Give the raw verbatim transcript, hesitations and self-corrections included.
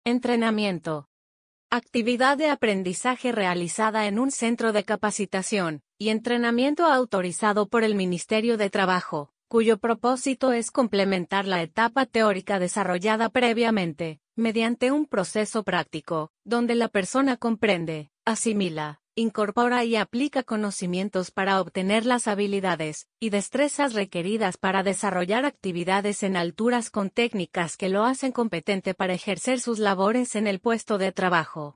Entrenamiento. Actividad de aprendizaje realizada en un centro de capacitación y entrenamiento autorizado por el Ministerio de Trabajo, cuyo propósito es complementar la etapa teórica desarrollada previamente, mediante un proceso práctico, donde la persona comprende, asimila, incorpora y aplica conocimientos para obtener las habilidades y destrezas requeridas para desarrollar actividades en alturas con técnicas que lo hacen competente para ejercer sus labores en el puesto de trabajo.